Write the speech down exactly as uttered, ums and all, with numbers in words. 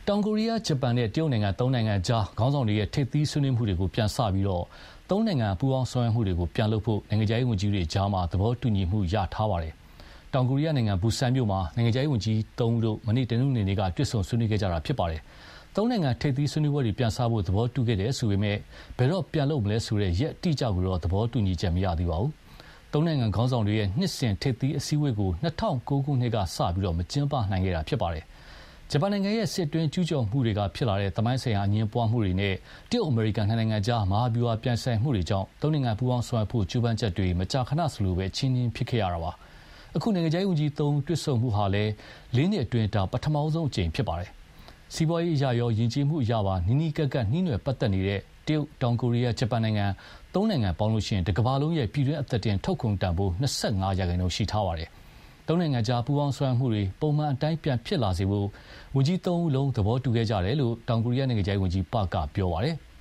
တောင်ကိုရီးယားဂျပန်နဲ့တရုတ်နိုင်ငံသုံးနိုင်ငံကြားခေါင်းဆောင်တွေရဲ့ထိပ်သီးဆွေးနွေးမှုတွေကိုပြန်စပြီးတော့သုံးနိုင်ငံပူးပေါင်းဆောင်ရွက်မှုတွေကိုပြန်လုပ်ဖို့နိုင်ငံခြားရေးဝန်ကြီးတွေကြားမှာသဘောတူညီမှုရထားပါတယ်။တောင်ကိုရီးယားနိုင်ငံဘူဆန်မြို့မှာနိုင်ငံခြားရေးဝန်ကြီးသုံးတို့မနေ့တနင်္ဂနွေနေ့ကတွေ့ဆုံဆွေးနွေးခဲ့ကြတာဖြစ်ပါတယ်။သုံးနိုင်ငံထိပ်သီးဆွေးနွေးပွဲတွေပြန်စဖို့သဘောတူခဲ့တယ်ဆိုပေမဲ့ဘယ်တော့ပြန်လုပ်မလဲဆိုတဲ့ရက်အတိအကျကိုတော့သဘောတူညီချက်မရသေးပါဘူး။သုံးနိုင်ငံခေါင်းဆောင်တွေရဲ့နှစ်စဉ်ထိပ်သီးအစည်းအဝေးကို၂၀၀၉ခုနှစ်ကစပြီးတော့မကျင်းပနိုင်ခဲ့တာဖြစ်ပါတယ်။ဂျပန်နိုင်ငံရဲ့စစ်တွင်းကျူးကျော်မှုတွေကဖြစ်လာတဲ့သမိုင်းဆိုင်ရာအငြင်းပွားမှုတွေနဲ့တရုတ်အမေရိကန်နှစ်နိုင်ငံကြားမဟာဗျူဟာပြန်ဆိုင်မှုတွေကြောင့်သုံးနိုင်ငံပူးပေါင်းဆောင်ရွက်ဖို့ကြိုးပမ်းချက်တွေမကြာခဏဆိုလိုပဲချင်းချင်းဖြစ်ခဲ့ရတာပါ။အခုနိုင်ငံခြားရေးဝန်ကြီးသုံးတွေ့ဆုံမှုဟာလည်းလေးနှစ်အတွင်းဒါပထမဆုံးအကြိမ်ဖြစ်ပါတယ်။စီးပွားရေးအရာရောယဉ်ကျေးမှုအရာပါနီးနီးကပ်ကပ်နှီးနွယ်ပတ်သက်နေတဲ့တရုတ်တောင်ကိုရီးယားဂျပန်နိုင်ငံသုံးနိုင်ငံပေါင်းလို့ရှိရင်တကမ္ဘာလုံးရဲ့ပြည်တွင်းအသက်တင်ထုတ်ကုန်တန်ဖိုး၂၅ရာခိုင်နှုန်းရှိထားပါတယ်။သုံးနိုင်ငံကြားပူးပေါင်းဆောင်ရွက်မှုတွေပုံမှန်အတိုင်းပြန်ဖြစ်လာစေဖို့ဝန်ကြီးသုံးဦးလုံးသဘောတူခဲ့ကြတယ်လို့တောင်ကိုရီးယားနိုင်ငံခြားရေးဝန်ကြီးပါကပြောပါတယ်။